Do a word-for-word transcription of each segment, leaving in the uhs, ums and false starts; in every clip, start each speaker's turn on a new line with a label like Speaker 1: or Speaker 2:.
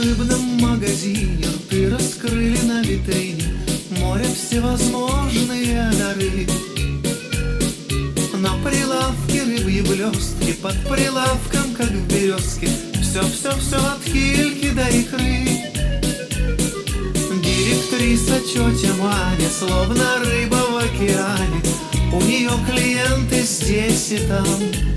Speaker 1: рыбном магазине рты раскрыли на витрине море всевозможные дары. На прилавке рыбьи блестки, под прилавком, как в березке, все-все-все от кильки до икры. Директриса тетя Маня, словно рыба в океане, у нее клиенты здесь и там.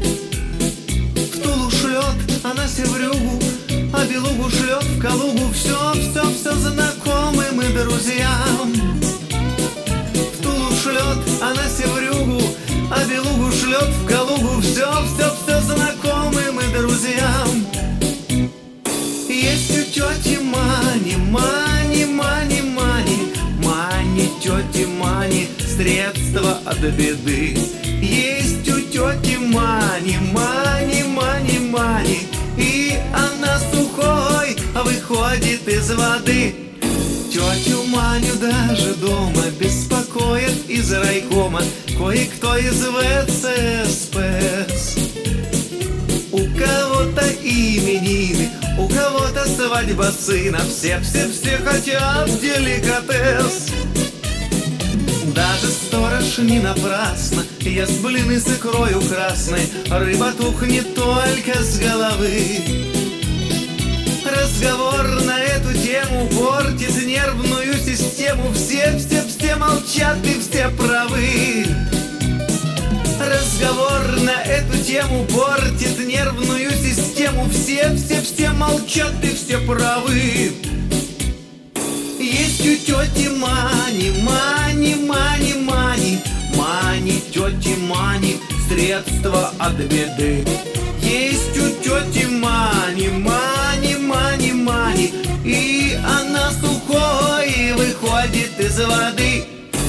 Speaker 1: В Тулу шлет она севрюгу, а белугу шлет в Калугу все-все-все знакомым и друзьям. В Тулу шлет она севрюгу, а белугу шлет в Калугу все-все-все знакомым и друзьям. Есть у тети Мани, Мани, Мани, Мани, Мани, тети Мани, средства от беды. Есть у тети Мани, Мани, Мани, Мани, и она сухой выходит из воды. Тетю Маню даже дома беспокоит из райкома кое-кто из ВЦСПС. У кого-то именины, у кого-то свадьба сына, все-все-все хотят деликатес. Даже сторож не напрасно ест блины с икрою красной, рыба тухнет только с головы. Разговор на эту тему портит нервную систему, все-все-все молчат и все правы. Разговор на эту тему портит нервную систему, все-все-все молчат и все правы. Есть у тети Мани, Мани, Мани, Мани, Мани, тети Мани, средства от беды. Есть у тети Мани, Мани, Мани, Мани, и она сухой выходит из воды.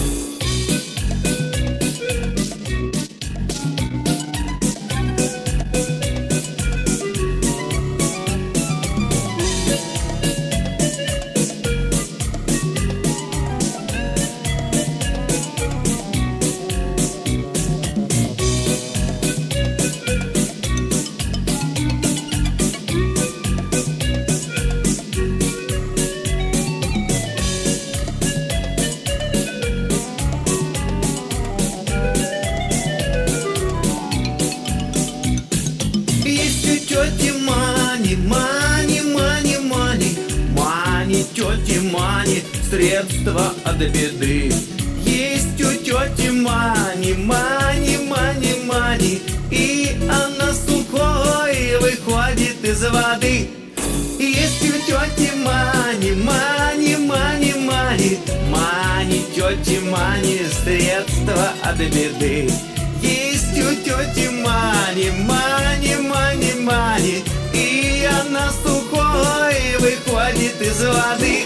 Speaker 1: Тети Мани, Мани, Мани, Мани, Мани, тети Мани, средства от беды. Есть у тети Мани, Мани, Мани, Мани, и она сухой выходит из воды. Есть у тети Мани, Мани, Мани, Мани, Мани, тети Мани, средства от беды. Есть у тети Мани, Мани, Мани, Мани, и она сухой выходит из воды.